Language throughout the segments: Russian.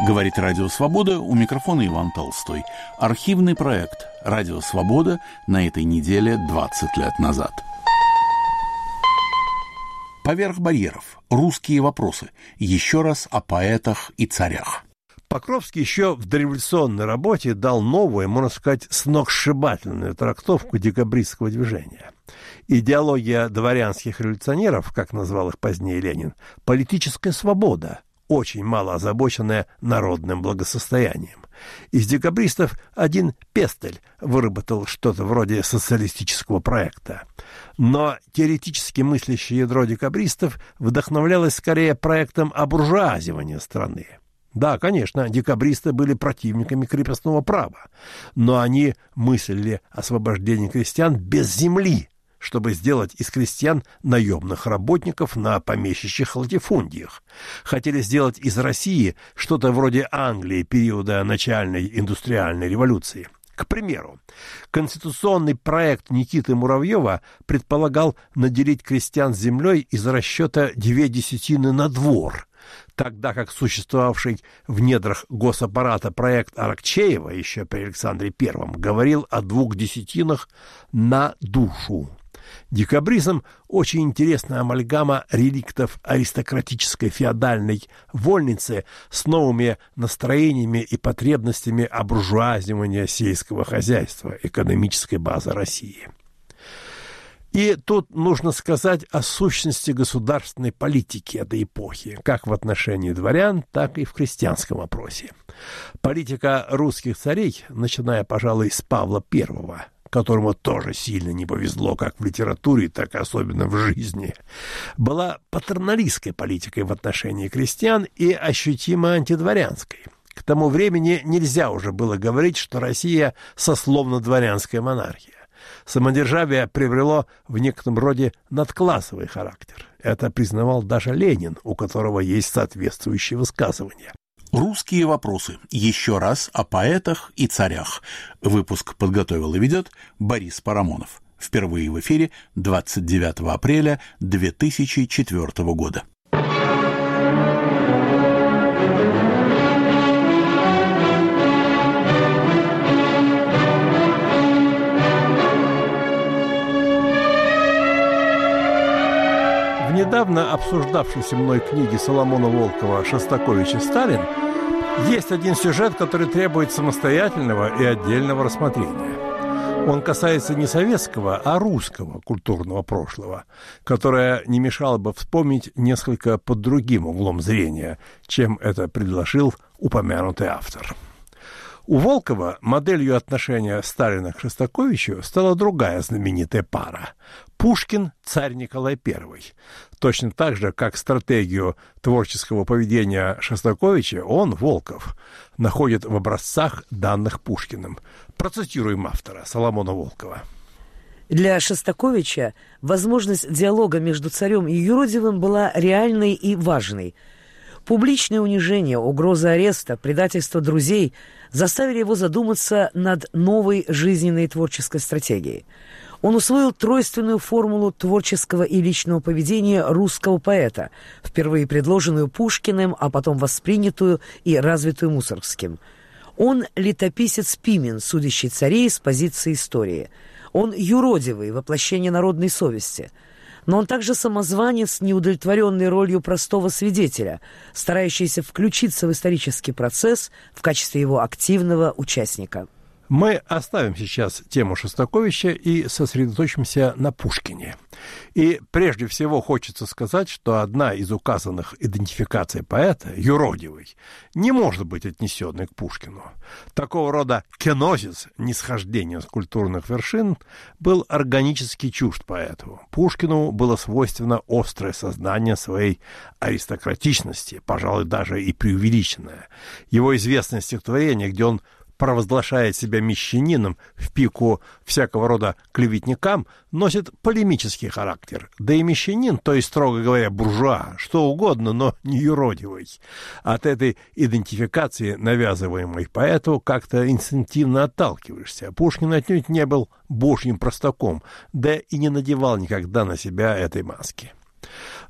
Говорит Радио Свобода, у микрофона Иван Толстой. Архивный проект «Радио Свобода» на этой неделе 20 лет назад. Поверх барьеров. Русские вопросы. Еще раз о поэтах и царях. Покровский еще в дореволюционной работе дал новую, можно сказать, сногсшибательную трактовку декабристского движения. Идеология дворянских революционеров, как назвал их позднее Ленин, политическая свобода, очень мало озабоченная народным благосостоянием. Из декабристов один Пестель выработал что-то вроде социалистического проекта. Но теоретически мыслящее ядро декабристов вдохновлялось скорее проектом обуржуазивания страны. Да, конечно, декабристы были противниками крепостного права, но они мыслили освобождение крестьян без земли, чтобы сделать из крестьян наемных работников на помещичьих латифундиях. Хотели сделать из России что-то вроде Англии периода начальной индустриальной революции. К примеру, конституционный проект Никиты Муравьева предполагал наделить крестьян землей из расчета 2 десятины на двор, тогда как существовавший в недрах госаппарата проект Аракчеева еще при Александре I говорил о 2 десятинах на душу. Декабризм – очень интересная амальгама реликтов аристократической феодальной вольницы с новыми настроениями и потребностями обуржуазивания сельского хозяйства, экономической базы России. И тут нужно сказать о сущности государственной политики этой эпохи, как в отношении дворян, так и в крестьянском вопросе. Политика русских царей, начиная, пожалуй, с Павла I, которому тоже сильно не повезло как в литературе, так и особенно в жизни, была патерналистской политикой в отношении крестьян и ощутимо антидворянской. К тому времени нельзя уже было говорить, что Россия сословно-дворянская монархия. Самодержавие приобрело в некотором роде надклассовый характер. Это признавал даже Ленин, у которого есть соответствующие высказывания. Русские вопросы. Еще раз о поэтах и царях. Выпуск подготовил и ведет Борис Парамонов. Впервые в эфире 29 апреля 2004 года. В недавно обсуждавшейся мной книге Соломона Волкова «Шостакович и Сталин» есть один сюжет, который требует самостоятельного и отдельного рассмотрения. Он касается не советского, а русского культурного прошлого, которое не мешало бы вспомнить несколько под другим углом зрения, чем это предложил упомянутый автор. У Волкова моделью отношения Сталина к Шостаковичу стала другая знаменитая пара – Пушкин, царь Николай I. Точно так же, как стратегию творческого поведения Шостаковича он, Волков, находит в образцах, данных Пушкиным. Процитируем автора, Соломона Волкова. Для Шостаковича возможность диалога между царем и юродивым была реальной и важной. Публичное унижение, угроза ареста, предательство друзей заставили его задуматься над новой жизненной творческой стратегией. Он усвоил тройственную формулу творческого и личного поведения русского поэта, впервые предложенную Пушкиным, а потом воспринятую и развитую Мусоргским. Он летописец Пимен, судящий царей с позиции истории. Он юродивый, воплощение народной совести. Но он также самозванец, неудовлетворенный ролью простого свидетеля, старающийся включиться в исторический процесс в качестве его активного участника. Мы оставим сейчас тему Шостаковича и сосредоточимся на Пушкине. И прежде всего хочется сказать, что одна из указанных идентификаций поэта, юродивый, не может быть отнесенной к Пушкину. Такого рода кенозис, нисхождение с культурных вершин, был органически чужд поэту. Пушкину было свойственно острое сознание своей аристократичности, пожалуй, даже и преувеличенное. Его известное стихотворение, где он провозглашает себя мещанином в пику всякого рода клеветникам, носит полемический характер. Да и мещанин, то есть, строго говоря, буржуа, что угодно, но не юродивый. От этой идентификации, навязываемой поэту, как-то инстинктивно отталкиваешься. Пушкин отнюдь не был божьим простаком, да и не надевал никогда на себя этой маски.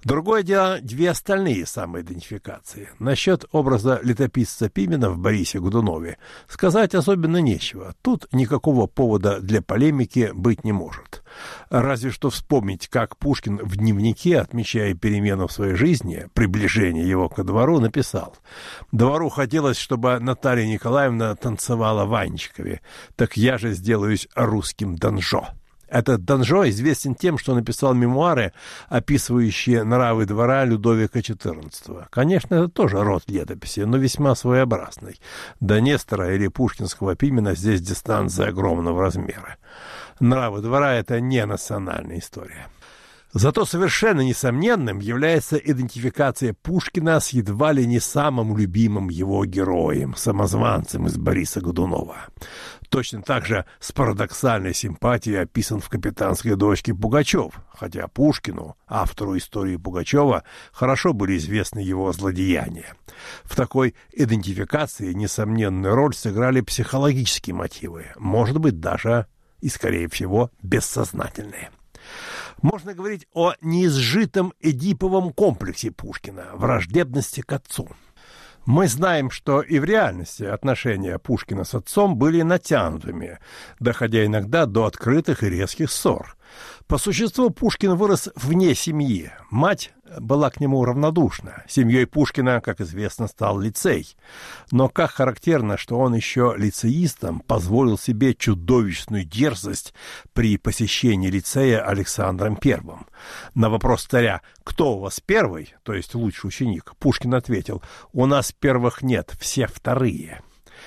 Другое дело две остальные самоидентификации. Насчет образа летописца Пимена в Борисе Годунове сказать особенно нечего. Тут никакого повода для полемики быть не может. Разве что вспомнить, как Пушкин в дневнике, отмечая перемену в своей жизни, приближение его ко двору, написал: «Двору хотелось, чтобы Наталья Николаевна танцевала в Анечкове, так я же сделаюсь русским Данжо». Этот Данжо известен тем, что написал мемуары, описывающие нравы двора Людовика XIV. Конечно, это тоже род летописи, но весьма своеобразный. До Нестора или пушкинского Пимена здесь дистанция огромного размера. Нравы двора — это не национальная история. Зато совершенно несомненным является идентификация Пушкина с едва ли не самым любимым его героем, самозванцем из Бориса Годунова. Точно так же с парадоксальной симпатией описан в «Капитанской дочке» Пугачев, хотя Пушкину, автору истории Пугачева, хорошо были известны его злодеяния. В такой идентификации несомненную роль сыграли психологические мотивы, может быть, даже и, скорее всего, бессознательные. Можно говорить о неизжитом эдиповом комплексе Пушкина, враждебности к отцу. Мы знаем, что и в реальности отношения Пушкина с отцом были натянутыми, доходя иногда до открытых и резких ссор. По существу Пушкин вырос вне семьи. Мать была к нему равнодушна. Семьей Пушкина, как известно, стал лицей. Но как характерно, что он еще лицеистом позволил себе чудовищную дерзость при посещении лицея Александром I. На вопрос царя: «Кто у вас первый, то есть лучший ученик?», Пушкин ответил: «У нас первых нет, все вторые».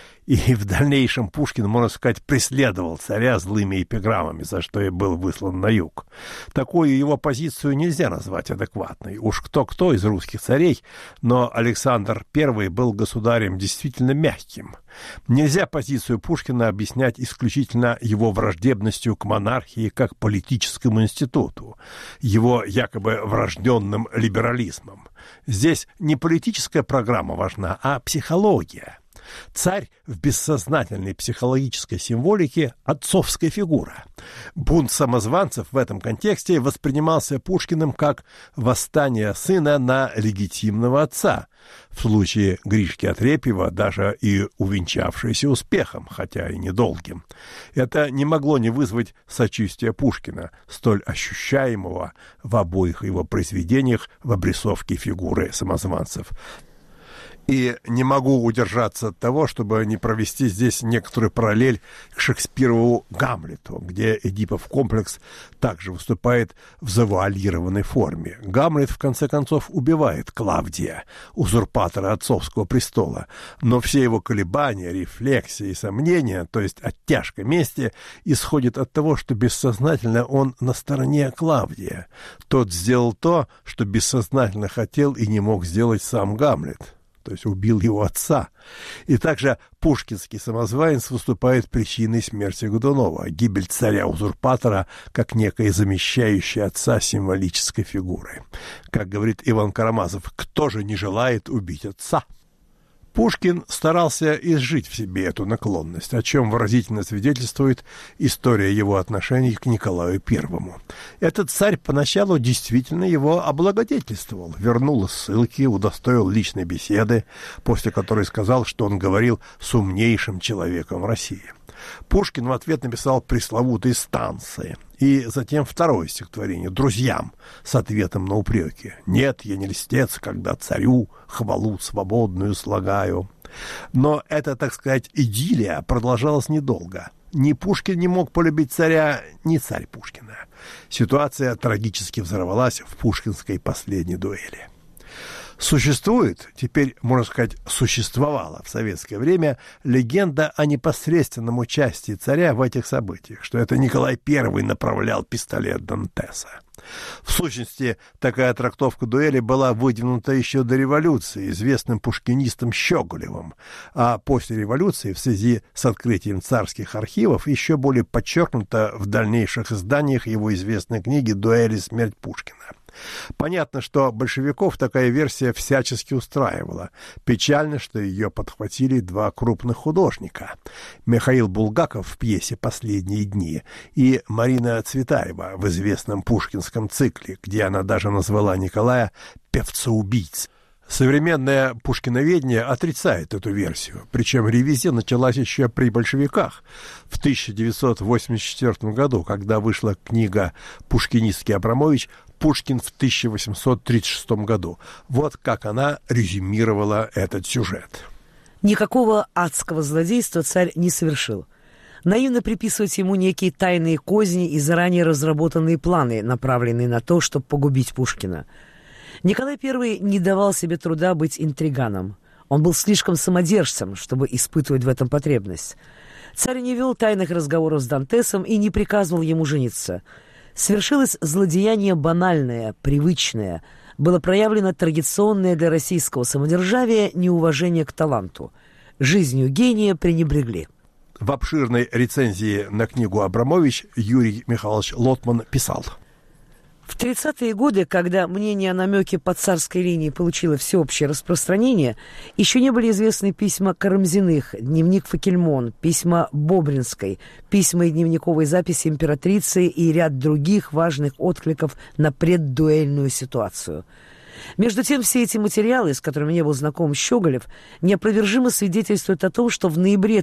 И в дальнейшем Пушкин, можно сказать, преследовал царя злыми эпиграммами, за что и был выслан на юг. Такую его позицию нельзя назвать адекватной. Уж кто-кто из русских царей, но Александр I был государем действительно мягким. Нельзя позицию Пушкина объяснять исключительно его враждебностью к монархии как политическому институту, его якобы врожденным либерализмом. Здесь не политическая программа важна, а психология. Царь в бессознательной психологической символике – отцовская фигура. Бунт самозванцев в этом контексте воспринимался Пушкиным как восстание сына на легитимного отца, в случае Гришки Отрепьева даже и увенчавшееся успехом, хотя и недолгим. Это не могло не вызвать сочувствия Пушкина, столь ощущаемого в обоих его произведениях в обрисовке фигуры самозванцев. И не могу удержаться от того, чтобы не провести здесь некоторую параллель к Шекспирову «Гамлету», где Эдипов комплекс также выступает в завуалированной форме. Гамлет, в конце концов, убивает Клавдия, узурпатора отцовского престола, но все его колебания, рефлексии и сомнения, то есть оттяжка мести, исходят от того, что бессознательно он на стороне Клавдия. Тот сделал то, что бессознательно хотел и не мог сделать сам Гамлет, то есть убил его отца. И также пушкинский самозванец выступает причиной смерти Годунова, гибель царя-узурпатора как некой замещающей отца символической фигуры. Как говорит Иван Карамазов: «Кто же не желает убить отца?» Пушкин старался изжить в себе эту наклонность, о чем выразительно свидетельствует история его отношений к Николаю I. Этот царь поначалу действительно его облагодетельствовал, вернул из ссылки, удостоил личной беседы, после которой сказал, что он говорил с умнейшим человеком в России. Пушкин в ответ написал пресловутые станции, и затем второе стихотворение «Друзьям» с ответом на упреки: «Нет, я не льстец, когда царю хвалу свободную слагаю». Но эта, так сказать, идиллия продолжалась недолго. Ни Пушкин не мог полюбить царя, ни царь Пушкина. Ситуация трагически взорвалась в пушкинской последней дуэли. Существует, теперь, можно сказать, существовала в советское время легенда о непосредственном участии царя в этих событиях, что это Николай I направлял пистолет Дантеса. В сущности, такая трактовка дуэли была выдвинута еще до революции известным пушкинистом Щеголевым, а после революции в связи с открытием царских архивов еще более подчеркнута в дальнейших изданиях его известной книги «Дуэль и смерть Пушкина». Понятно, что большевиков такая версия всячески устраивала. Печально, что ее подхватили два крупных художника: Михаил Булгаков в пьесе «Последние дни» и Марина Цветаева в известном пушкинском пушкинском цикле, где она даже назвала Николая «певцеубийц». Современное пушкиноведение отрицает эту версию, причем ревизия началась еще при большевиках в 1984 году, когда вышла книга «Пушкинистский Абрамович. Пушкин в 1836 году». Вот как она резюмировала этот сюжет. Никакого адского злодейства царь не совершил. Наивно приписывать ему некие тайные козни и заранее разработанные планы, направленные на то, чтобы погубить Пушкина. Николай I не давал себе труда быть интриганом. Он был слишком самодержцем, чтобы испытывать в этом потребность. Царь не вел тайных разговоров с Дантесом и не приказывал ему жениться. Свершилось злодеяние банальное, привычное. Было проявлено традиционное для российского самодержавия неуважение к таланту. Жизнью гения пренебрегли. В обширной рецензии на книгу «Абрамович» Юрий Михайлович Лотман писал: В 30-е годы, когда мнение о намеке по царской линии получило всеобщее распространение, еще не были известны письма Карамзиных, дневник Факельмон, письма Бобринской, письма и дневниковые записи императрицы и ряд других важных откликов на преддуэльную ситуацию. Между тем, все эти материалы, с которыми не был знаком Щеголев, неопровержимо свидетельствуют о том, что в ноябре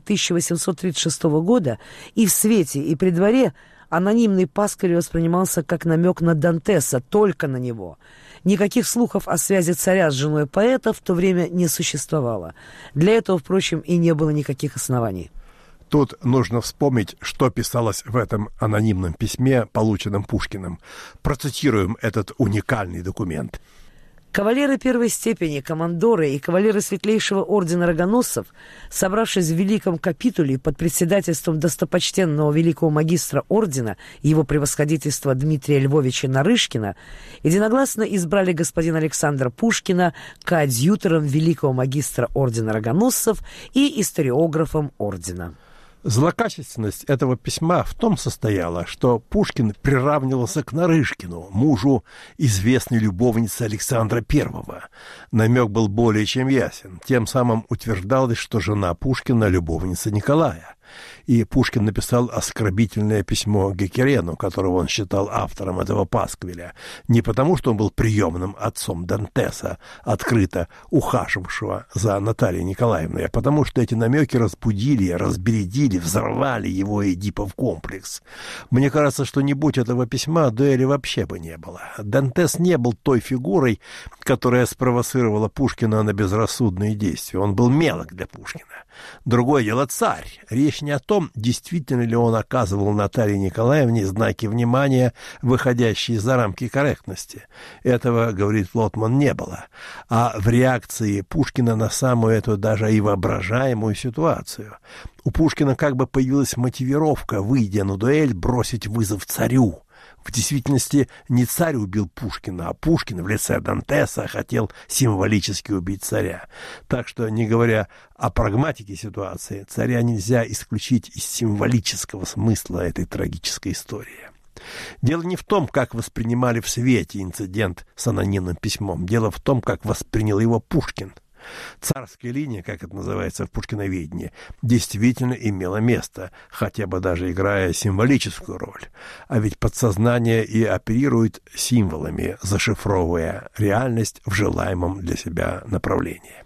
1836 года и в свете, и при дворе анонимный пасквиль воспринимался как намек на Дантеса, только на него. Никаких слухов о связи царя с женой поэта в то время не существовало. Для этого, впрочем, и не было никаких оснований. Тут нужно вспомнить, что писалось в этом анонимном письме, полученном Пушкиным. Процитируем этот уникальный документ. Кавалеры первой степени, командоры и кавалеры светлейшего ордена рогоносцев, собравшись в Великом Капитуле под председательством достопочтенного великого магистра ордена, его превосходительства Дмитрия Львовича Нарышкина, единогласно избрали господина Александра Пушкина коадьютором великого магистра ордена рогоносцев и историографом ордена. Злокачественность этого письма в том состояла, что Пушкин приравнивался к Нарышкину, мужу известной любовницы Александра I. Намек был более чем ясен. Тем самым утверждалось, что жена Пушкина – любовница Николая. И Пушкин написал оскорбительное письмо Геккерену, которого он считал автором этого пасквиля, не потому, что он был приемным отцом Дантеса, открыто ухаживавшего за Натальей Николаевной, а потому, что эти намеки разбудили, разбередили, взорвали его Эдипов комплекс. Мне кажется, что не будь этого письма, дуэли вообще бы не было. Дантес не был той фигурой, которая спровоцировала Пушкина на безрассудные действия. Он был мелок для Пушкина. Другое дело царь. Речь не о том, действительно ли он оказывал Наталье Николаевне знаки внимания, выходящие за рамки корректности. Этого, говорит Лотман, не было. А в реакции Пушкина на самую эту даже и воображаемую ситуацию. У Пушкина как бы появилась мотивировка, выйдя на дуэль, бросить вызов царю. В действительности не царь убил Пушкина, а Пушкин в лице Дантеса хотел символически убить царя. Так что, не говоря о прагматике ситуации, царя нельзя исключить из символического смысла этой трагической истории. Дело не в том, как воспринимали в свете инцидент с анонимным письмом. Дело в том, как воспринял его Пушкин. Царская линия, как это называется в пушкиноведении, действительно имела место, хотя бы даже играя символическую роль. А ведь подсознание и оперирует символами, зашифровывая реальность в желаемом для себя направлении.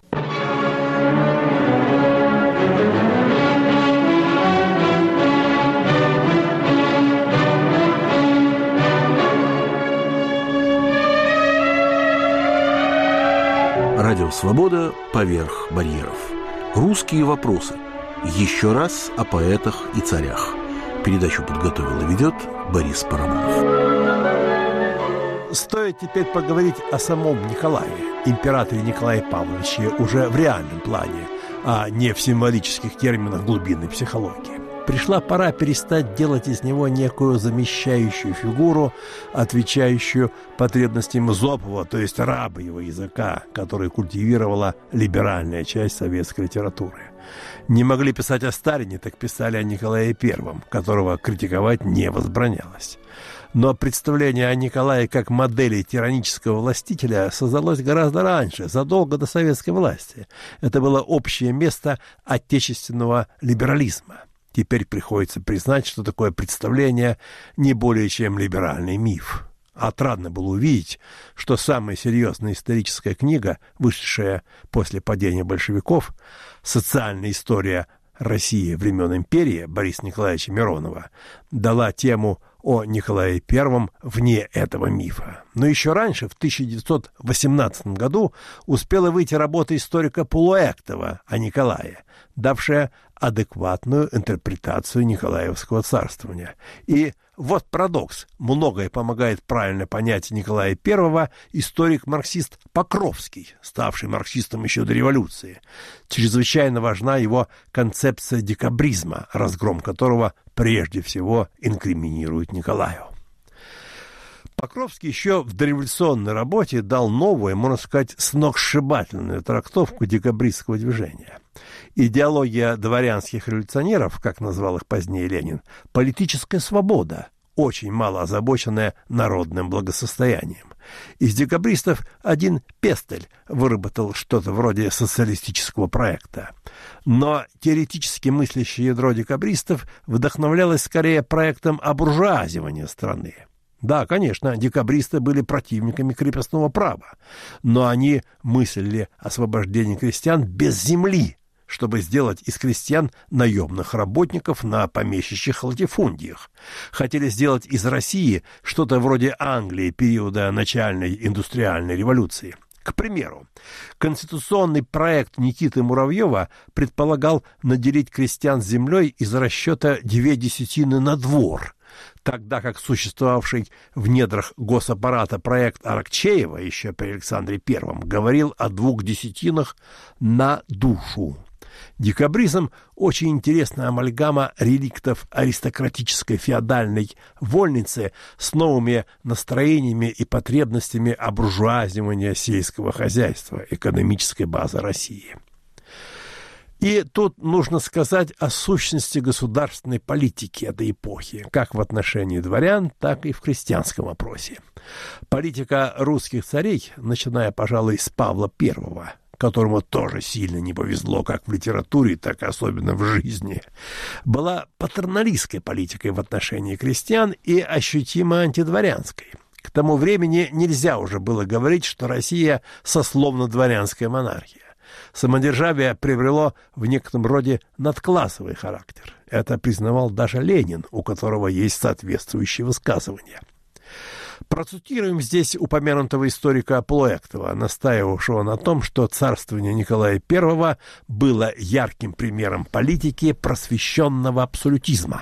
Радио «Свобода» поверх барьеров. Русские вопросы. Еще раз о поэтах и царях. Передачу подготовил и ведет Борис Парамонов. Стоит теперь поговорить о самом Николае, императоре Николае Павловиче, уже в реальном плане, а не в символических терминах глубинной психологии. Пришла пора перестать делать из него некую замещающую фигуру, отвечающую потребностям Эзопова, то есть рабьего языка, который культивировала либеральная часть советской литературы. Не могли писать о Сталине, так писали о Николае I, которого критиковать не возбранялось. Но представление о Николае как модели тиранического властителя создалось гораздо раньше, задолго до советской власти. Это было общее место отечественного либерализма. Теперь приходится признать, что такое представление не более чем либеральный миф. Отрадно было увидеть, что самая серьезная историческая книга, вышедшая после падения большевиков, «Социальная история России времен империи» Бориса Николаевича Миронова, дала тему о Николае I вне этого мифа. Но еще раньше, в 1918 году, успела выйти работа историка Полуэктова о Николае, давшая адекватную интерпретацию Николаевского царствования. И вот парадокс. Многое помогает правильно понять Николая I историк-марксист Покровский, ставший марксистом еще до революции. Чрезвычайно важна его концепция декабризма, разгром которого прежде всего инкриминирует Николаю. Покровский еще в дореволюционной работе дал новую, можно сказать, сногсшибательную трактовку декабристского движения. Идеология дворянских революционеров, как назвал их позднее Ленин, политическая свобода, очень мало озабоченная народным благосостоянием. Из декабристов один Пестель выработал что-то вроде социалистического проекта. Но теоретически мыслящее ядро декабристов вдохновлялось скорее проектом обуржуазивания страны. Да, конечно, декабристы были противниками крепостного права, но они мыслили освобождение крестьян без земли, чтобы сделать из крестьян наемных работников на помещичьих латифундиях. Хотели сделать из России что-то вроде Англии периода начальной индустриальной революции. К примеру, конституционный проект Никиты Муравьева предполагал наделить крестьян землей из расчета 2 десятины на двор, тогда как существовавший в недрах госаппарата проект Аракчеева еще при Александре I говорил о 2 десятинах на душу. Декабризм – очень интересная амальгама реликтов аристократической феодальной вольницы с новыми настроениями и потребностями обуржуазивания сельского хозяйства, экономической базы России. И тут нужно сказать о сущности государственной политики этой эпохи, как в отношении дворян, так и в крестьянском вопросе. Политика русских царей, начиная, пожалуй, с Павла I, которому тоже сильно не повезло как в литературе, так и особенно в жизни, была патерналистской политикой в отношении крестьян и ощутимо антидворянской. К тому времени нельзя уже было говорить, что Россия сословно-дворянская монархия. Самодержавие приобрело в некотором роде надклассовый характер. Это признавал даже Ленин, у которого есть соответствующие высказывания. Процитируем здесь упомянутого историка Полуэктова, настаивавшего на том, что царствование Николая I было ярким примером политики просвещенного абсолютизма.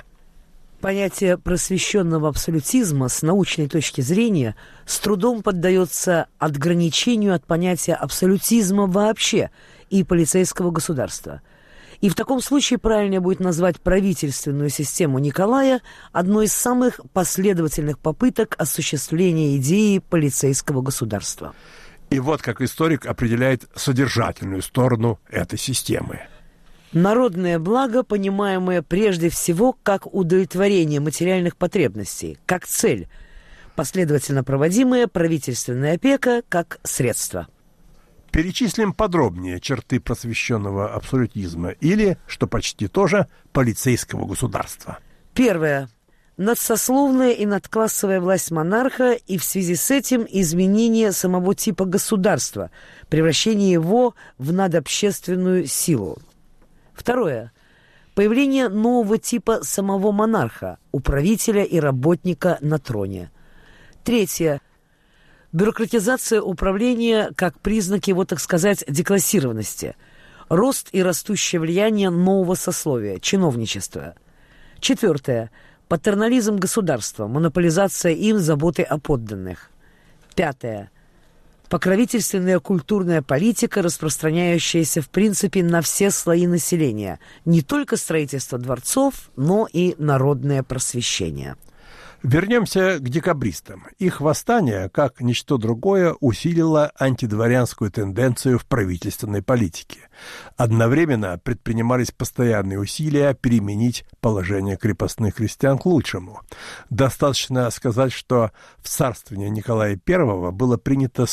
Понятие просвещенного абсолютизма с научной точки зрения с трудом поддается отграничению от понятия абсолютизма вообще и полицейского государства. И в таком случае правильнее будет назвать правительственную систему Николая одной из самых последовательных попыток осуществления идеи полицейского государства. И вот как историк определяет содержательную сторону этой системы. Народное благо, понимаемое прежде всего как удовлетворение материальных потребностей, как цель, последовательно проводимая правительственная опека как средство. Перечислим подробнее черты просвещенного абсолютизма или, что почти тоже, полицейского государства. Первое. Надсословная и надклассовая власть монарха и в связи с этим изменение самого типа государства, превращение его в надобщественную силу. Второе. Появление нового типа самого монарха, управителя и работника на троне. Третье. Бюрократизация управления как признак его, так сказать, деклассированности. Рост и растущее влияние нового сословия, чиновничества. Четвертое. Патернализм государства, монополизация им заботы о подданных. Пятое. Покровительственная культурная политика, распространяющаяся в принципе на все слои населения, не только строительство дворцов, но и народное просвещение. Вернемся к декабристам. Их восстание, как ничто другое, усилило антидворянскую тенденцию в правительственной политике. Одновременно предпринимались постоянные усилия переменить положение крепостных крестьян к лучшему. Достаточно сказать, что в царствовании Николая I было принято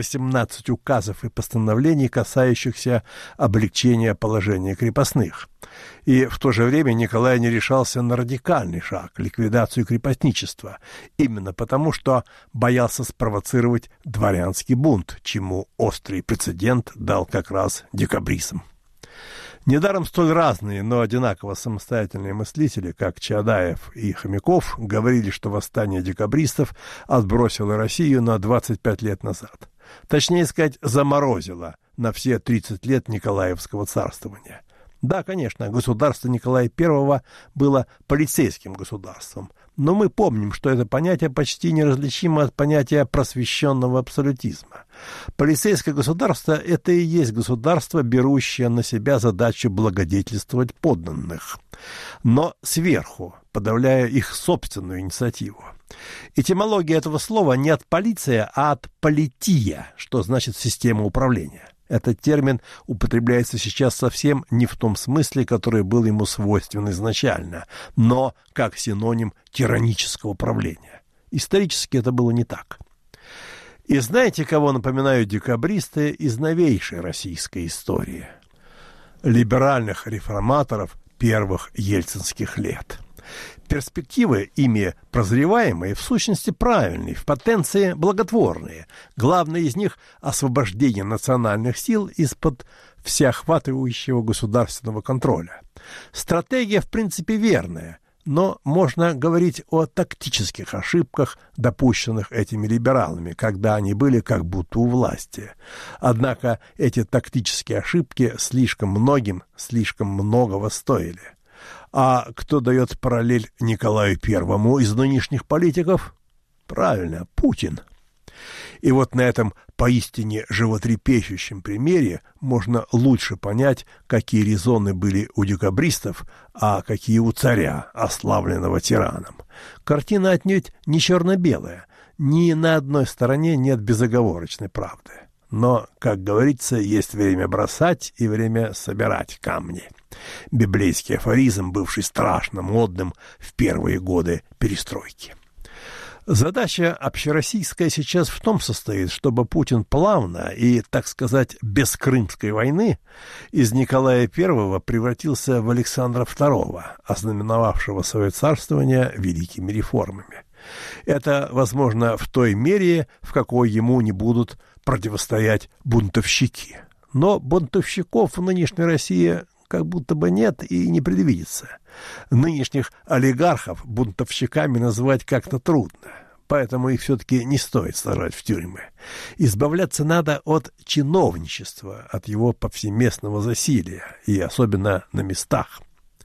118 указов и постановлений, касающихся облегчения положения крепостных. И в то же время Николай не решался на радикальный шаг – ликвидацию крепостничества. тиранничества, именно потому, что боялся спровоцировать дворянский бунт, чему острый прецедент дал как раз декабризм. Недаром столь разные, но одинаково самостоятельные мыслители, как Чаадаев и Хомяков, говорили, что восстание декабристов отбросило Россию на 25 лет назад. Точнее сказать, заморозило на все 30 лет Николаевского царствования. Да, конечно, государство Николая I было полицейским государством, но мы помним, что это понятие почти неразличимо от понятия просвещенного абсолютизма. Полицейское государство – это и есть государство, берущее на себя задачу благодетельствовать подданных, но сверху, подавляя их собственную инициативу. Этимология этого слова не от полиция, а от полития, что значит система управления. Этот термин употребляется сейчас совсем не в том смысле, который был ему свойствен изначально, но как синоним тиранического правления. Исторически это было не так. И знаете, кого напоминают декабристы из новейшей российской истории? Либеральных реформаторов первых ельцинских лет. Перспективы, ими прозреваемые, в сущности правильные, в потенции благотворные. Главное из них – освобождение национальных сил из-под всеохватывающего государственного контроля. Стратегия, в принципе, верная, но можно говорить о тактических ошибках, допущенных этими либералами, когда они были как будто у власти. Однако эти тактические ошибки слишком многого стоили. А кто дает параллель Николаю I из нынешних политиков? Правильно, Путин. И вот на этом поистине животрепещущем примере можно лучше понять, какие резоны были у декабристов, а какие у царя, ославленного тираном. Картина отнюдь не черно-белая, ни на одной стороне нет безоговорочной правды. Но, как говорится, есть время бросать и время собирать камни. Библейский афоризм, бывший страшно модным в первые годы перестройки. Задача общероссийская сейчас в том состоит, чтобы Путин плавно и, так сказать, без Крымской войны из Николая I превратился в Александра II, ознаменовавшего свое царствование великими реформами. Это возможно в той мере, в какой ему не будут противостоять бунтовщики. Но бунтовщиков в нынешней России как будто бы нет и не предвидится. Нынешних олигархов бунтовщиками назвать как-то трудно, поэтому их все-таки не стоит сажать в тюрьмы. Избавляться надо от чиновничества, от его повсеместного засилия, и особенно на местах.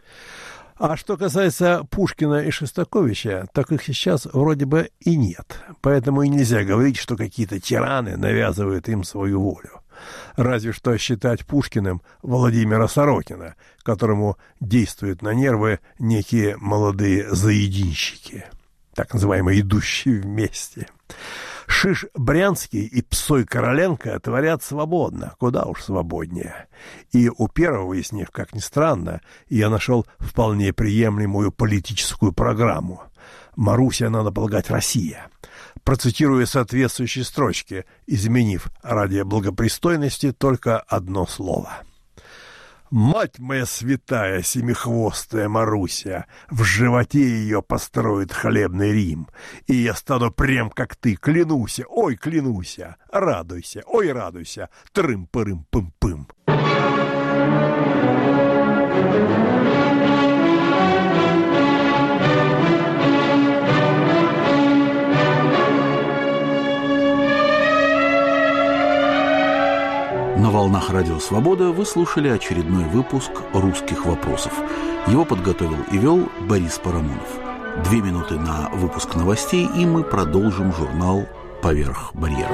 А что касается Пушкина и Шостаковича, так их сейчас вроде бы и нет, поэтому и нельзя говорить, что какие-то тираны навязывают им свою волю. Разве что считать Пушкиным Владимира Сорокина, которому действуют на нервы некие молодые заединщики, так называемые «идущие вместе». Шиш Брянский и Псой Короленко творят свободно, куда уж свободнее. И у первого из них, как ни странно, я нашел вполне приемлемую политическую программу. «Маруся, надо полагать, Россия». Процитирую соответствующие строчки, изменив ради благопристойности только одно слово. «Мать моя святая, семихвостая Маруся, в животе ее построит хлебный Рим, и я стану прям как ты, клянуся, ой, клянуся, радуйся, ой, радуйся, трым-пырым-пым-пым». На волнах Радио Свобода вы слушали очередной выпуск «Русских вопросов». Его подготовил и вел Борис Парамонов. 2 минуты на выпуск новостей, и мы продолжим журнал «Поверх барьеров».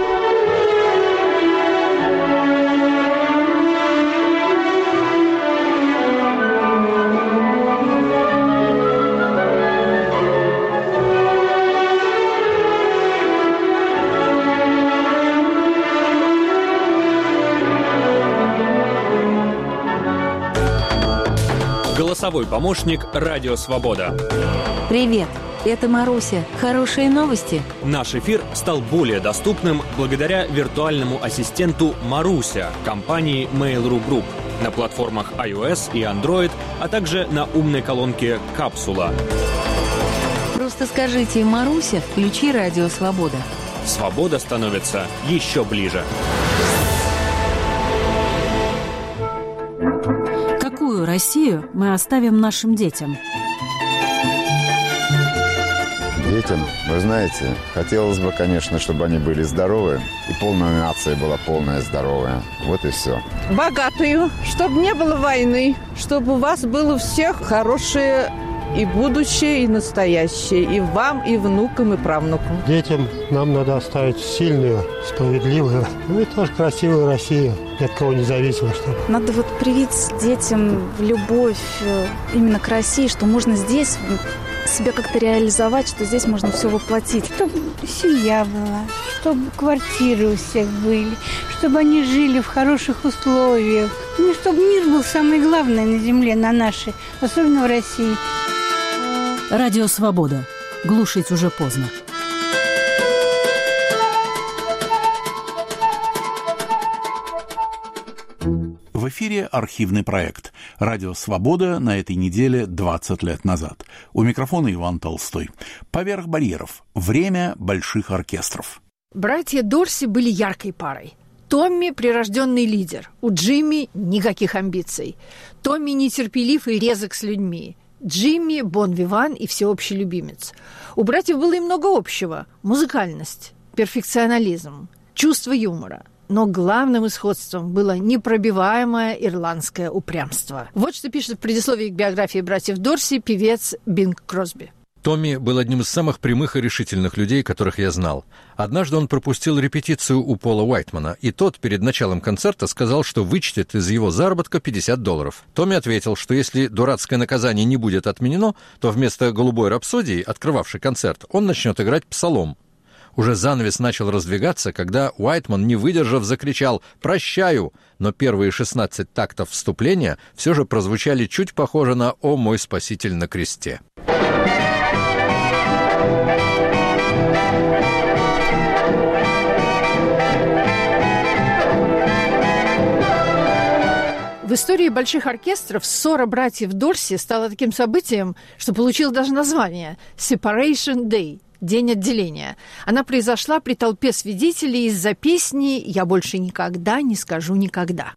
Голосовой помощник «Радио Свобода». Привет, это Маруся. Хорошие новости? Наш эфир стал более доступным благодаря виртуальному ассистенту «Маруся» компании Mail.ru Group на платформах iOS и Android, а также на умной колонке «Капсула». Просто скажите: «Маруся, включи радио «Свобода». Свобода становится еще ближе. Какую Россию мы оставим нашим детям? Детям, вы знаете, хотелось бы, конечно, чтобы они были здоровы, и полная нация была полная здоровая. Вот и все. Богатую, чтобы не было войны, чтобы у вас было у всех хорошее и будущее, и настоящее, и вам, и внукам, и правнукам. Детям нам надо оставить сильную, справедливую, ну и тоже красивую Россию, ни от кого не зависимо. Чтобы. Надо вот привить детям любовь именно к России, что можно здесь себя как-то реализовать, что здесь можно все воплотить. Чтобы семья была, чтобы квартиры у всех были, чтобы они жили в хороших условиях. Ну, чтобы мир был самое главное на земле, на нашей, особенно в России. Радио «Свобода». Глушить уже поздно. В эфире архивный проект «Радио Свобода» на этой неделе 20 лет назад. У микрофона Иван Толстой. «Поверх барьеров. Время больших оркестров». Братья Дорси были яркой парой. Томми – прирожденный лидер. У Джимми никаких амбиций. Томми нетерпелив и резок с людьми. Джимми – бон-виван и всеобщий любимец. У братьев было и много общего. Музыкальность, перфекционализм, чувство юмора. Но главным исходством было непробиваемое ирландское упрямство. Вот что пишет в предисловии к биографии братьев Дорси певец Бинг Кросби. Томми был одним из самых прямых и решительных людей, которых я знал. Однажды он пропустил репетицию у Пола Уайтмана, и тот перед началом концерта сказал, что вычтет из его заработка $50. Томми ответил, что если дурацкое наказание не будет отменено, то вместо «Голубой рапсодии», открывавшей концерт, он начнет играть псалом. Уже занавес начал раздвигаться, когда Уайтман, не выдержав, закричал «Прощаю!», но первые 16 тактов вступления все же прозвучали чуть похоже на «О мой Спаситель на кресте». В истории больших оркестров ссора братьев Дорси стала таким событием, что получила даже название «Separation Day» – День отделения. Она произошла при толпе свидетелей из-за песни «Я больше никогда не скажу никогда».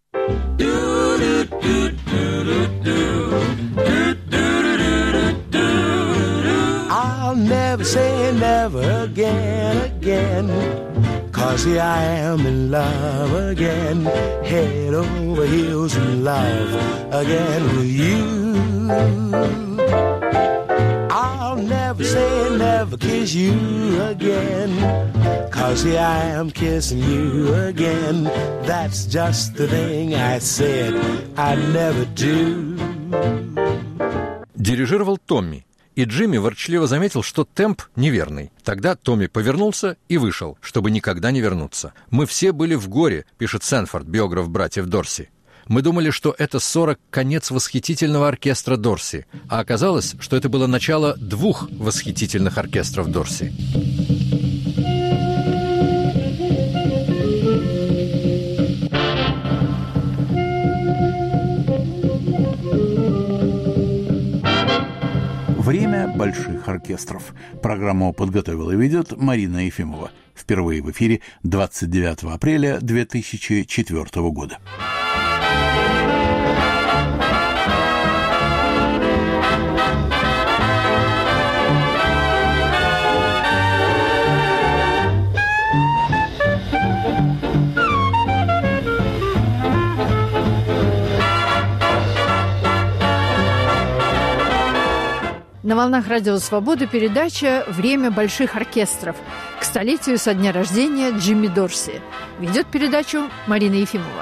I'll never say never again, 'cause here I am in love again, head over heels in love again with you. I'll never say never kiss you again, 'cause here I am kissing you again. That's just the thing I said I'd never do. Дирижировал Томми, и Джимми ворчливо заметил, что темп неверный. Тогда Томми повернулся и вышел, чтобы никогда не вернуться. «Мы все были в горе», — пишет Сэнфорд, биограф братьев Дорси. «Мы думали, что это ссора — конец восхитительного оркестра Дорси, а оказалось, что это было начало 2 восхитительных оркестров Дорси». Время больших оркестров. Программу подготовила и ведет Марина Ефимова. Впервые в эфире 29 апреля 2004 года. На волнах Радио Свобода передача «Время больших оркестров» к столетию со дня рождения Джимми Дорси. Ведет передачу Марина Ефимова.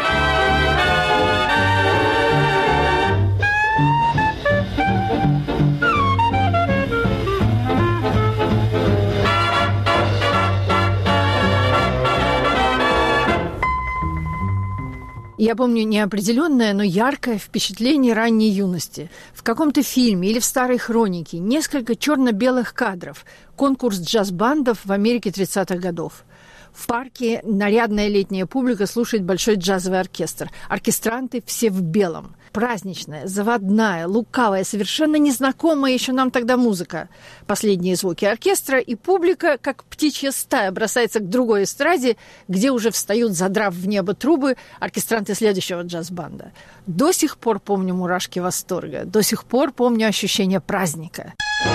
Я помню неопределенное, но яркое впечатление ранней юности. В каком-то фильме или в старой хронике несколько черно-белых кадров. Конкурс джаз-бандов в Америке 30-х годов. В парке нарядная летняя публика слушает большой джазовый оркестр. Оркестранты все в белом. Праздничная, заводная, лукавая, совершенно незнакомая еще нам тогда музыка. Последние звуки оркестра, и публика, как птичья стая, бросается к другой эстраде, где уже встают, задрав в небо трубы, оркестранты следующего джаз-банда. До сих пор помню мурашки восторга, до сих пор помню ощущение праздника.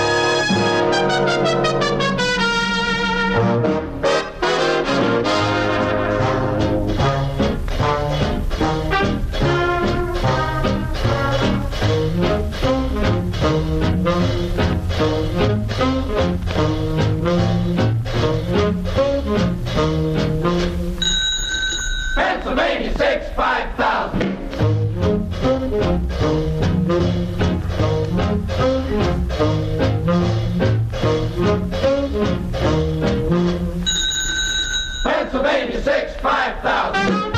Pennsylvania 65000. Pennsylvania 65000.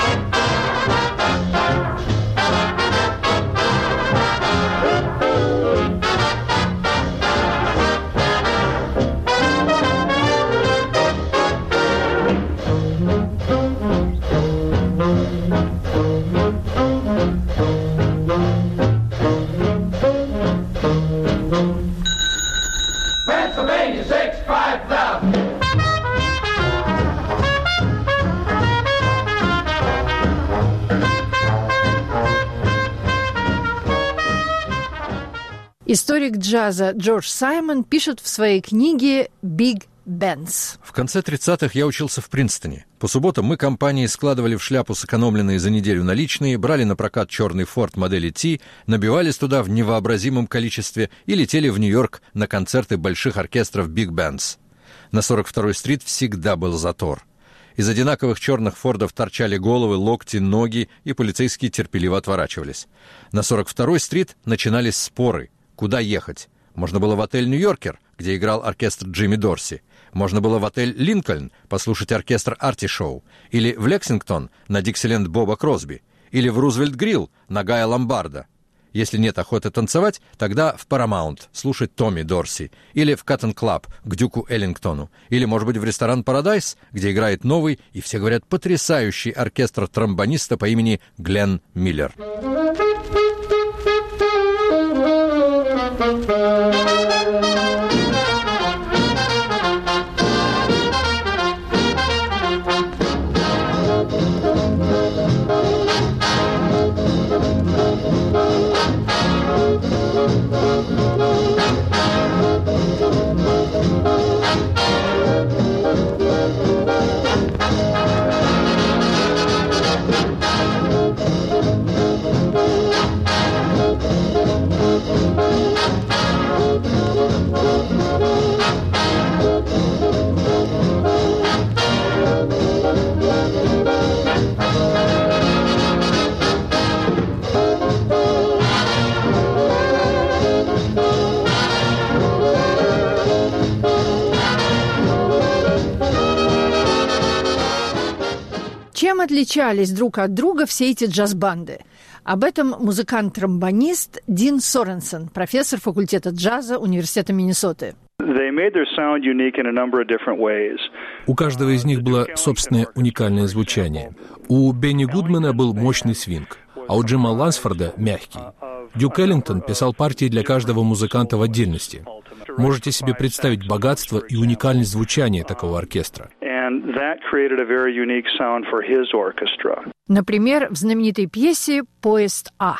Pennsylvania 65000. Историк джаза Джордж Саймон пишет в своей книге «Big Bands». В конце 30-х я учился в Принстоне. По субботам мы компанией складывали в шляпу сэкономленные за неделю наличные, брали на прокат черный Ford модели T, набивались туда в невообразимом количестве и летели в Нью-Йорк на концерты больших оркестров Big Bands. На 42-й стрит всегда был затор. Из одинаковых черных Фордов торчали головы, локти, ноги, и полицейские терпеливо отворачивались. На 42-й стрит начинались споры. Куда ехать? Можно было в отель «Нью-Йоркер», где играл оркестр Джимми Дорси. Можно было в отель «Линкольн» послушать оркестр «Арти Шоу». Или в «Лексингтон» на «Диксиленд» Боба Кросби. Или в «Рузвельт Грилл» на Гая Ломбарда. Если нет охоты танцевать, тогда в «Парамаунт» слушать Томми Дорси. Или в «Каттон Клаб» к Дюку Эллингтону. Или, может быть, в ресторан «Парадайз», где играет новый и, все говорят, потрясающий оркестр тромбониста по имени Гленн Миллер. Чем отличались друг от друга все эти джаз-банды? Об этом музыкант-тромбонист Дин Соренсон, профессор факультета джаза Университета Миннесоты. У каждого из них было собственное уникальное звучание. У Бенни Гудмана был мощный свинг, а у Джима Лансфорда — мягкий. Дюк Эллингтон писал партии для каждого музыканта в отдельности. Можете себе представить богатство и уникальность звучания такого оркестра. Например, в знаменитой пьесе «Поезд А».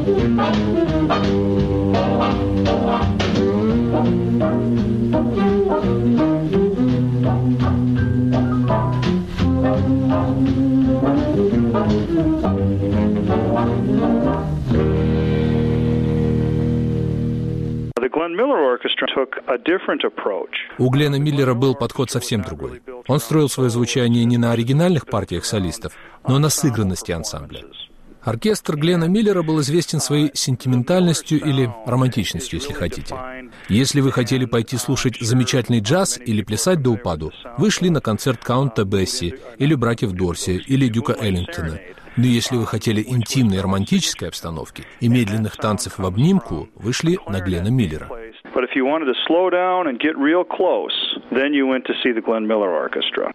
У Глена Миллера был подход совсем другой. Он строил свое звучание не на оригинальных партиях солистов, но на сыгранности ансамбля. Оркестр Глена Миллера был известен своей сентиментальностью или романтичностью, если хотите. Если вы хотели пойти слушать замечательный джаз или плясать до упаду, вы шли на концерт Каунта Бесси или братьев Дорси или Дюка Эллингтона. Но если вы хотели интимной романтической обстановки и медленных танцев в обнимку, вы шли на Глена Миллера. But if you wanted to slow down and get real close, then you went to see the Glenn Miller Orchestra.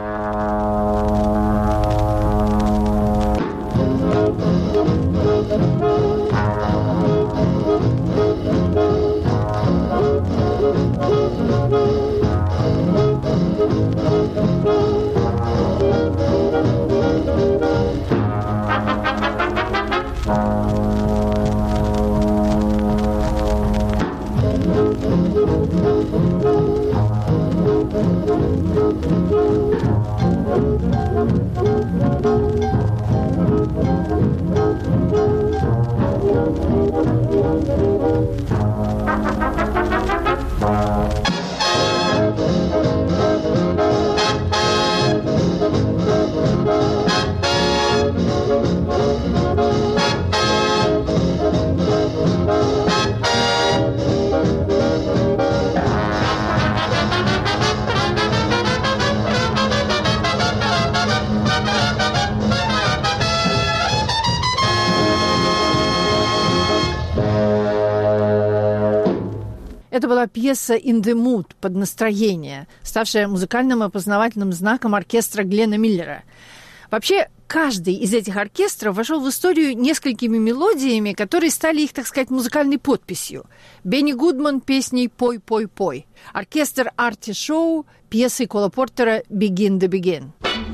Это была пьеса «In the Mood» под настроение, ставшая музыкальным опознавательным знаком оркестра Глена Миллера. Вообще, каждый из этих оркестров вошел в историю несколькими мелодиями, которые стали их, так сказать, музыкальной подписью. Бенни Гудман песней «Пой, пой, пой». Оркестр Арти Шоу пьесой Кола Портера «Begin the Begin».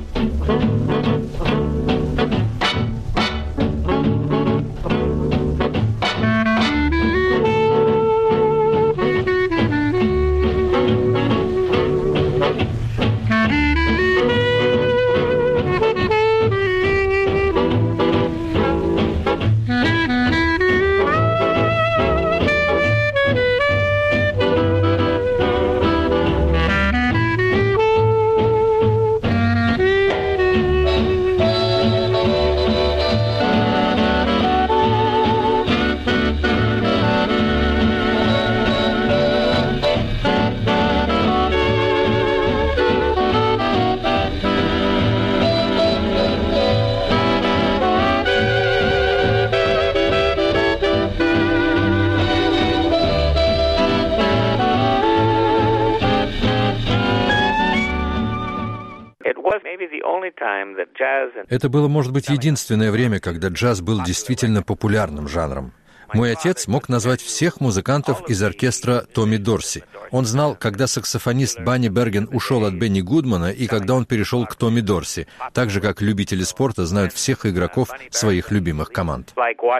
Это было, может быть, единственное время, когда джаз был действительно популярным жанром. Мой отец мог назвать всех музыкантов из оркестра Томми Дорси. Он знал, когда саксофонист Банни Берген ушел от Бенни Гудмана и когда он перешел к Томми Дорси, так же, как любители спорта знают всех игроков своих любимых команд.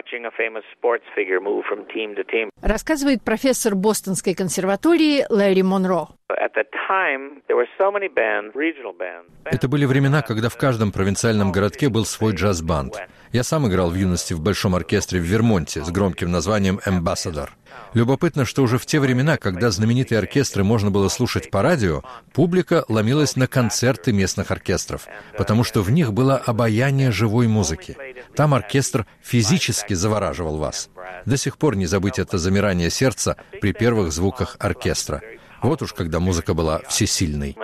Рассказывает профессор Бостонской консерватории Лэри Монро. Это были времена, когда в каждом провинциальном городке был свой джаз-банд. Я сам играл в юности в большом оркестре в Вермонте с громким названием «Эмбассадор». Любопытно, что уже в те времена, когда знаменитые оркестры можно было слушать по радио, публика ломилась на концерты местных оркестров, потому что в них было обаяние живой музыки. Там оркестр физически завораживал вас. До сих пор не забыть это замирание сердца при первых звуках оркестра. Вот уж когда музыка была всесильной.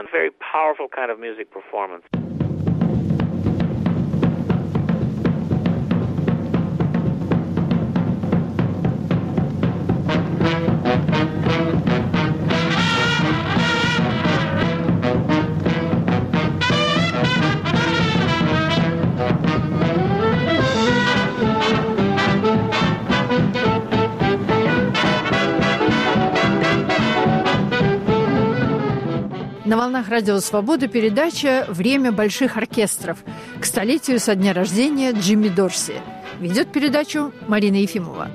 На волнах «Радио Свобода» передача «Время больших оркестров» к столетию со дня рождения Джимми Дорси. Ведет передачу Марина Ефимова.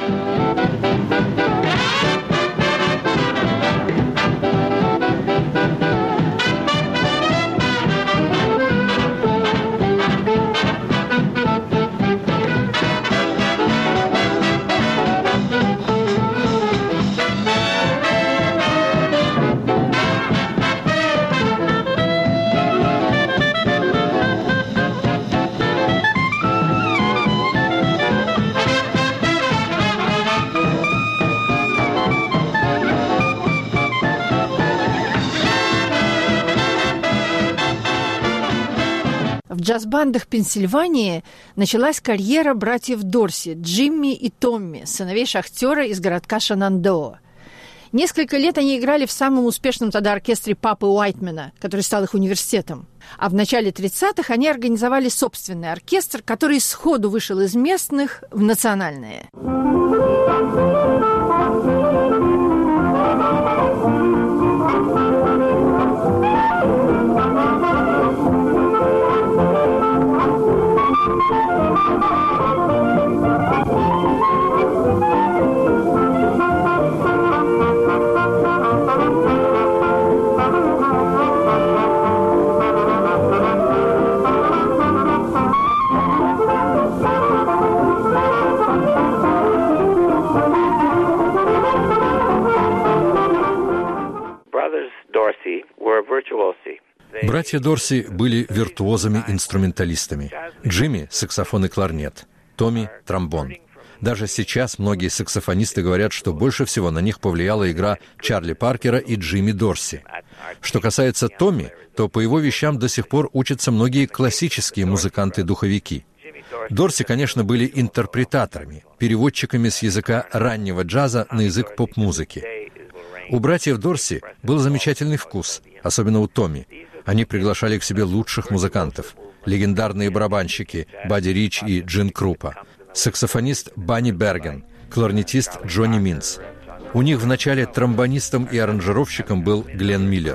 В джаз-бандах Пенсильвании началась карьера братьев Дорси, Джимми и Томми, сыновей шахтера из городка Шенандоа. Несколько лет они играли в самом успешном тогда оркестре папы Уайтмена, который стал их университетом. А в начале 30-х они организовали собственный оркестр, который сходу вышел из местных в национальные. Братья Дорси были виртуозами-инструменталистами. Джимми – саксофон и кларнет, Томми – тромбон. Даже сейчас многие саксофонисты говорят, что больше всего на них повлияла игра Чарли Паркера и Джимми Дорси. Что касается Томми, то по его вещам до сих пор учатся многие классические музыканты-духовики. Дорси, конечно, были интерпретаторами, переводчиками с языка раннего джаза на язык поп-музыки. У братьев Дорси был замечательный вкус, особенно у Томми. Они приглашали к себе лучших музыкантов. Легендарные барабанщики Бадди Рич и Джин Крупа, саксофонист Банни Берген, кларнетист Джонни Минц. У них вначале тромбонистом и аранжировщиком был Глен Миллер.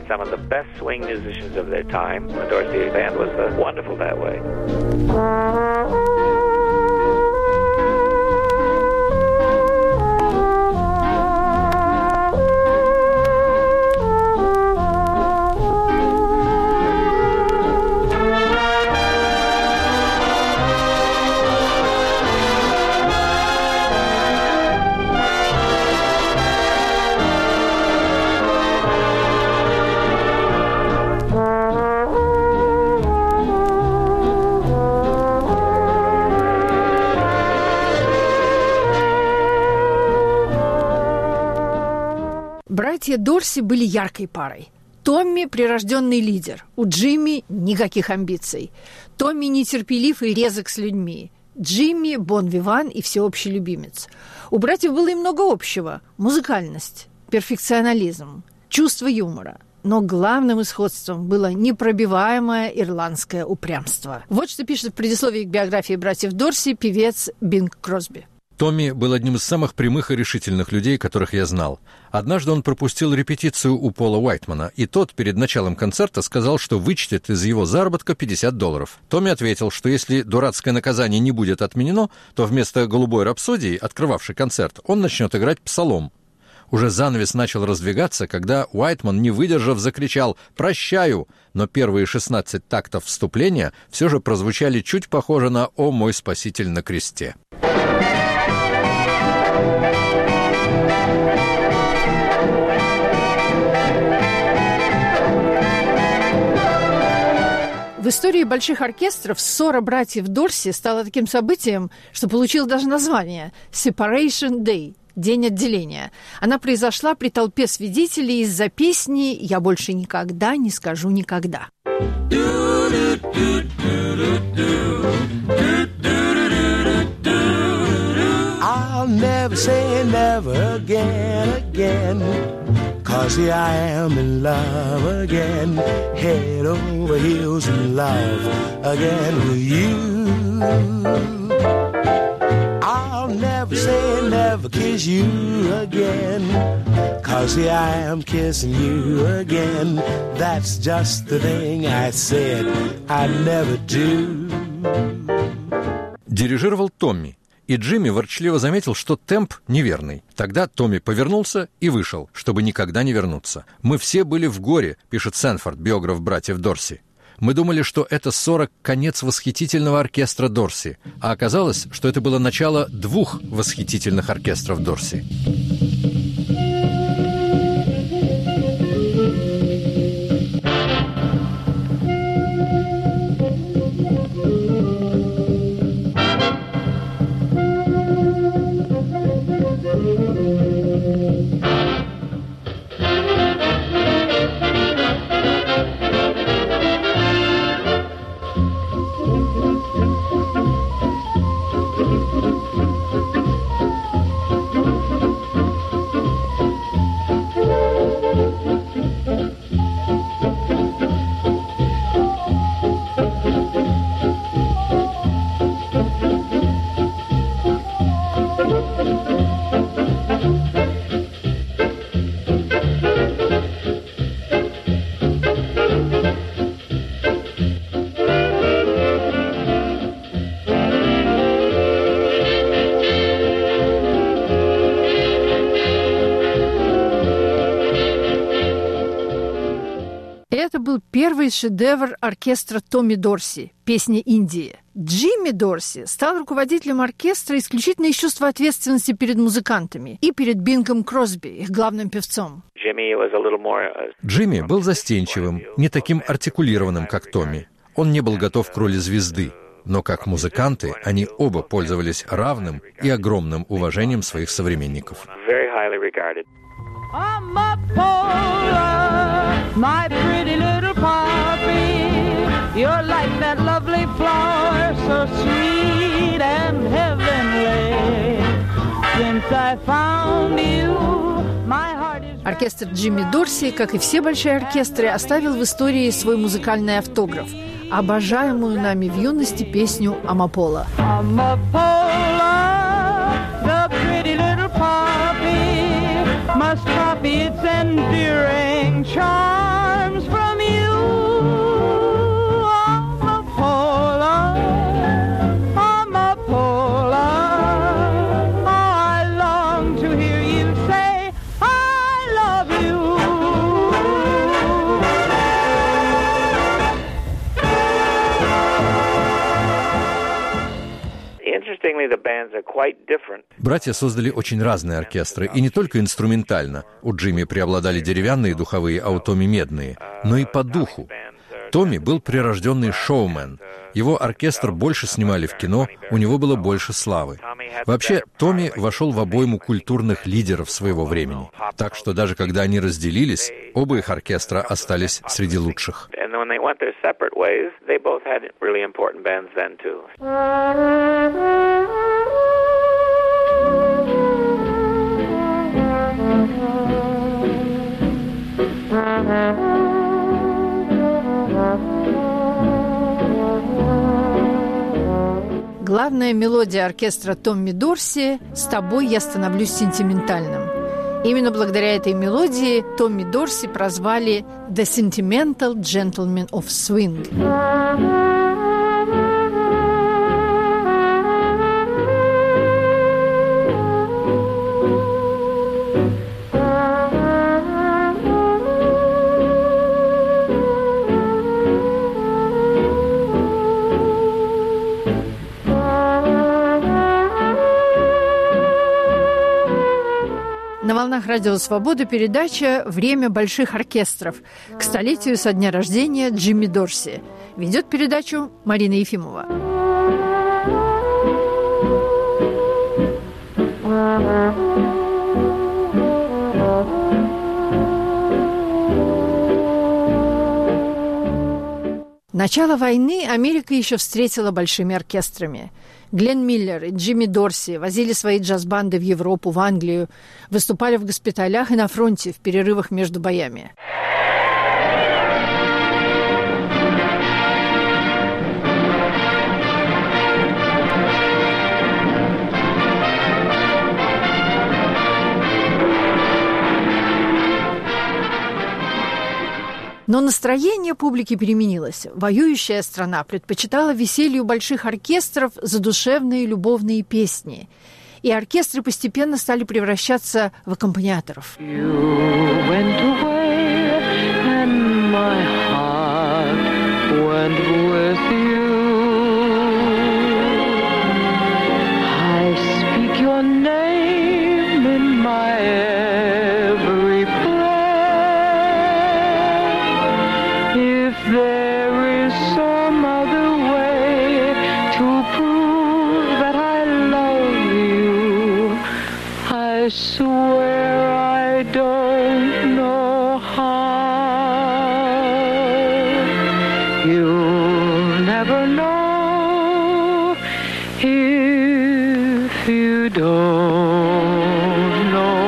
Братья Дорси были яркой парой. Томми – прирожденный лидер, у Джимми – никаких амбиций. Томми нетерпелив и резок с людьми. Джимми – бон-виван и всеобщий любимец. У братьев было и много общего – музыкальность, перфекционализм, чувство юмора. Но главным исходством было непробиваемое ирландское упрямство. Вот что пишет в предисловии к биографии братьев Дорси певец Бинг Кросби. Томми был одним из самых прямых и решительных людей, которых я знал. Однажды он пропустил репетицию у Пола Уайтмана, и тот перед началом концерта сказал, что вычтет из его заработка $50. Томми ответил, что если дурацкое наказание не будет отменено, то вместо «Голубой рапсодии», открывавшей концерт, он начнет играть псалом. Уже занавес начал раздвигаться, когда Уайтман, не выдержав, закричал «Прощаю!», но первые 16 тактов вступления все же прозвучали чуть похоже на «О мой Спаситель на кресте». В истории больших оркестров ссора братьев Дорси стала таким событием, что получила даже название «Separation Day» – День отделения. Она произошла при толпе свидетелей из-за песни «Я больше никогда не скажу никогда». I'll never say never again, again. 'Cause here I am in love again, head over heels in love again with you. I'll never say never, keep kiss you again. 'Cause here I am kissing you again. That's just the thing I said I'd never do. Дирижировал Томми, и Джимми ворчливо заметил, что темп неверный. Тогда Томми повернулся и вышел, чтобы никогда не вернуться. «Мы все были в горе», — пишет Сэнфорд, биограф братьев Дорси. «Мы думали, что это 40 конец восхитительного оркестра Дорси, а оказалось, что это было начало 2 восхитительных оркестров Дорси». Это был первый шедевр оркестра Томми Дорси «Песня Индии». Джимми Дорси стал руководителем оркестра исключительно из чувства ответственности перед музыкантами и перед Бингом Кросби, их главным певцом. Джимми был застенчивым, не таким артикулированным, как Томми. Он не был готов к роли звезды. Но как музыканты они оба пользовались равным и огромным уважением своих современников. My pretty little poppy, you're like that lovely flower, so sweet and heavenly. Since I found you, my heart is... Оркестр Джимми Дорси, как и все большие оркестры, оставил в истории свой музыкальный автограф, обожаемую нами в юности песню «Амапола». The pretty little poppy must copy its endearing charms from you. Amapola, Amapola, oh, I long to hear you say I love you. Братья создали очень разные оркестры, и не только инструментально. У Джимми преобладали деревянные духовые, а у Томми медные, но и по духу. Томми был прирожденный шоумен. Его оркестр больше снимали в кино, у него было больше славы. Вообще, Томми вошел в обойму культурных лидеров своего времени. Так что даже когда они разделились, оба их оркестра остались среди лучших. Главная мелодия оркестра Томми Дорси «С тобой я становлюсь сентиментальным». Именно благодаря этой мелодии Томми Дорси прозвали «The Sentimental Gentleman of Swing». На волнах Радио Свобода передача «Время больших оркестров» к столетию со дня рождения Джимми Дорси. Ведет передачу Марина Ефимова. Начало войны Америка еще встретила большими оркестрами. Гленн Миллер и Джимми Дорси возили свои джаз-банды в Европу, в Англию, выступали в госпиталях и на фронте в перерывах между боями. Но настроение публики переменилось. Воюющая страна предпочитала веселью больших оркестров задушевные любовные песни. И оркестры постепенно стали превращаться в аккомпаниаторов. I swear I don't know how. You'll never know if you don't know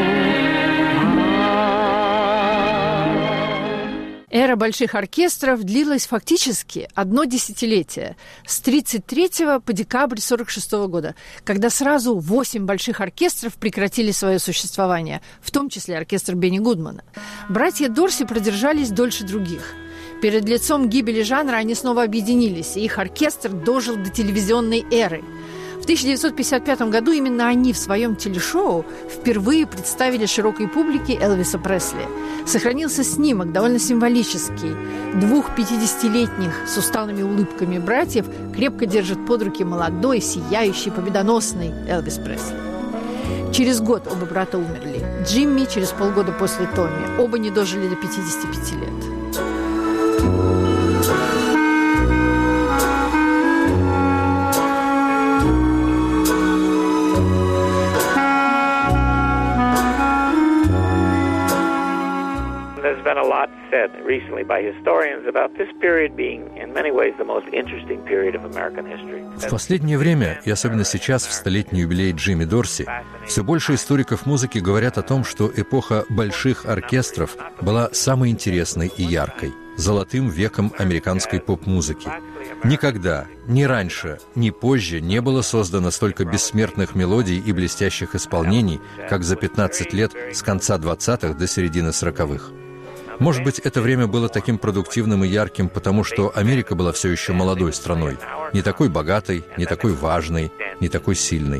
how. Эра больших оркестров длилась фактически одно десятилетие, с 1933 по декабрь 1946 года, когда сразу 8 больших оркестров прекратили свое существование, в том числе оркестр Бенни Гудмана. Братья Дорси продержались дольше других. Перед лицом гибели жанра они снова объединились, и их оркестр дожил до телевизионной эры. В 1955 году именно они в своем телешоу впервые представили широкой публике Элвиса Пресли. Сохранился снимок, довольно символический. 2 50-летних с усталыми улыбками братьев крепко держит под руки молодой, сияющий, победоносный Элвис Пресли. Через год оба брата умерли. Джимми через полгода после Томми. Оба не дожили до 55 лет. There's been a lot said recently by historians about this period being, in many ways, the most interesting period of American history. В последнее время, и особенно сейчас, в столетний юбилей Джимми Дорси, все больше историков музыки говорят о том, что эпоха больших оркестров была самой интересной и яркой, золотым веком американской поп-музыки. Никогда, ни раньше, ни позже не было создано столько бессмертных мелодий и блестящих исполнений, как за 15 лет с конца 20-х до середины 40-х. Может быть, это время было таким продуктивным и ярким, потому что Америка была все еще молодой страной, не такой богатой, не такой важной, не такой сильной.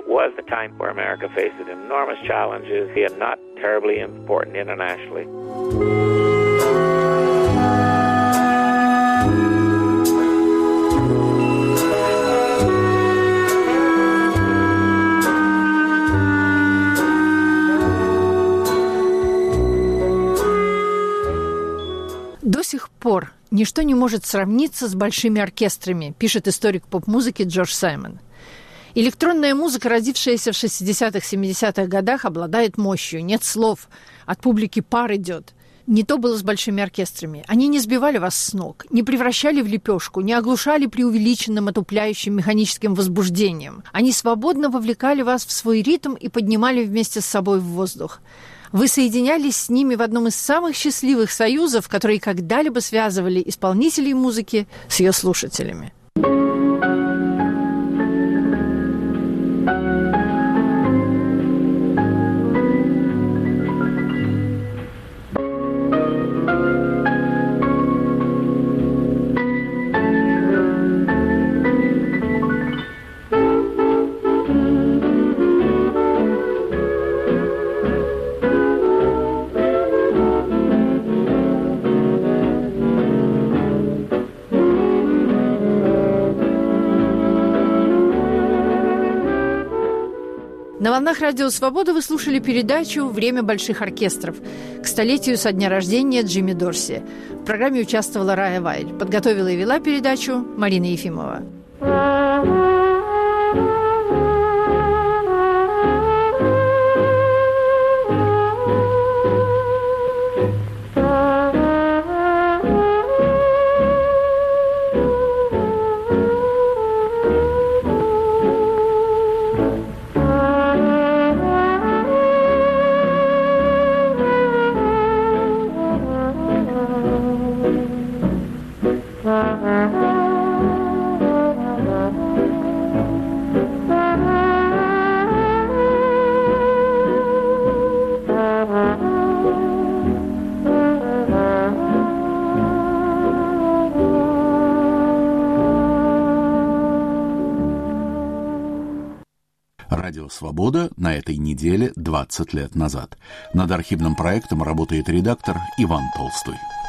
До сих пор ничто не может сравниться с большими оркестрами, пишет историк поп-музыки Джордж Саймон. Электронная музыка, родившаяся в 60-х-70-х годах, обладает мощью, нет слов, от публики пар идет. Не то было с большими оркестрами. Они не сбивали вас с ног, не превращали в лепешку, не оглушали преувеличенным, отупляющим механическим возбуждением. Они свободно вовлекали вас в свой ритм и поднимали вместе с собой в воздух. Вы соединялись с ними в одном из самых счастливых союзов, которые когда-либо связывали исполнителей музыки с ее слушателями. На волнах Радио Свобода вы слушали передачу «Время больших оркестров» к столетию со дня рождения Джимми Дорси. В программе участвовала Рая Вайль. Подготовила и вела передачу Марина Ефимова. Радио «Свобода» на этой неделе 20 лет назад. Над архивным проектом работает редактор Иван Толстой.